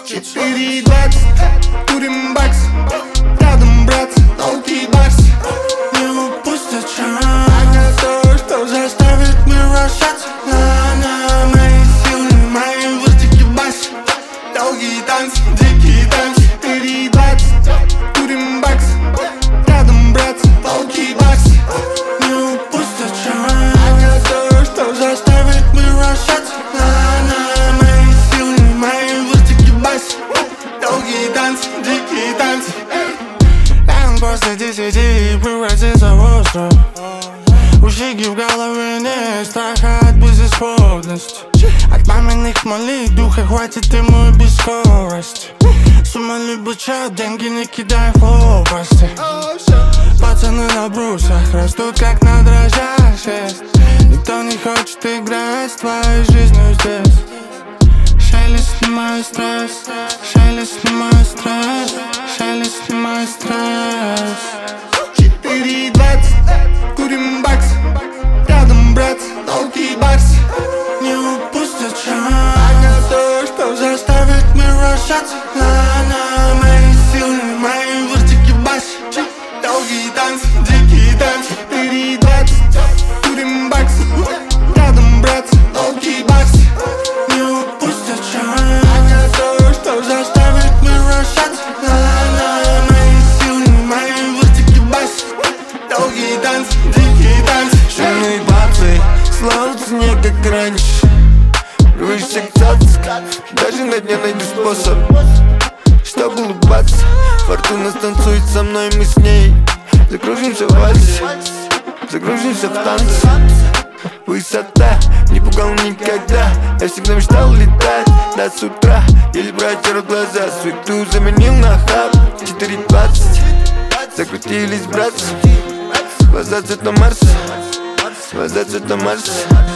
4:20, курим бакс, рядом брат, долгий барс. Не упустят шанс. Это то, что заставит мир вращаться. На мои силы, мои вертики бас. Долгий танц, дикий танц. 4:20, курим бакс, рядом брат, долгий барс. Не упустят шанс. Это то, что заставит мир вращаться. На мои силы, мои вертики бас. Долгий танц, дикий танц. После 10 превратится в остров. У Жиги в голове нет страха от безысходности. От маминых молитв духа хватит ему без скорости. Самолюбит чат, деньги не кидай в области. Пацаны на брусьях растут как на дрожжах шесть. Никто не хочет играть с твоей жизнью здесь. Шелли, снимай стресс, Шелли, снимай стресс, Шелли, снимай стресс. 4:20, курим бакс, рядом брат, долгий барс. Не упустят шанс. Это то, что заставит мир вращаться. На мои силы, мои вертики бас. Долгий танц, дикий танц. 4:20, курим бакс, рядом брат, долгий барс. Не упустят шанс. Это то, что заставит мир вращаться. На мои силы, мои вертики бас. Долгий танц, дикий танц. Шумные бабцы, славятся не как раньше. Привычься к цацке, даже на дне найду способ, чтобы улыбаться. Фортуна станцует со мной, мы с ней закружимся в вальсе, загрузимся в танцы. Высота не пугал никогда. Я всегда мечтал летать до с утра или брать в глаза. Суету заменил на хаб. 4:20, закрутились братцы. Глаза цвета Марса, глаза цвета Марса.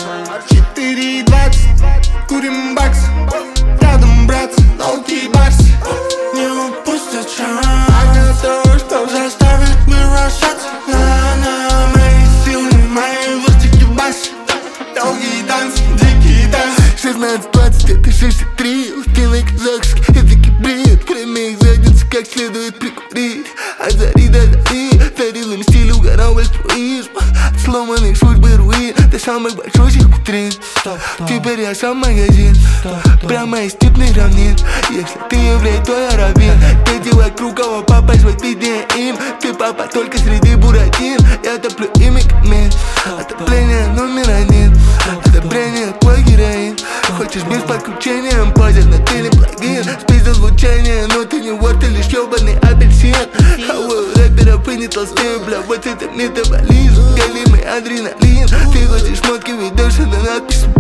4:20, курим бакс, рядом брат, долгий барс. Не упустят шанс. Это то, что заставит мир вращаться. На мои силы, мои вертики бас. Долгий танц, дикий танц. 16:20, это 63. Устилый казахский, языки бред. Время их задницы как следует прикурить. От зари до зари, царил им стиль, угорал альтруизм. От сломанных судьбы руин до самых большущих витрин. Теперь я сам магазин, прямо из степных равнин. Если ты еврей, то я раввин. Дети вокруг, кого попасть в виднее им. Ты папа только среди буратин. Я топлю ими камин. Отопление номер 1, одобрение твой героин. Хочешь без подключения, позер на теле плагин. Спиздил звучание, но ты не ворд, ты лишь ёбаный апельсин. Хаваю рэперов и не толстею, бля, вот это метаболизм. Галимый адреналин. Ты хочешь шмотки, ведёшься на надпись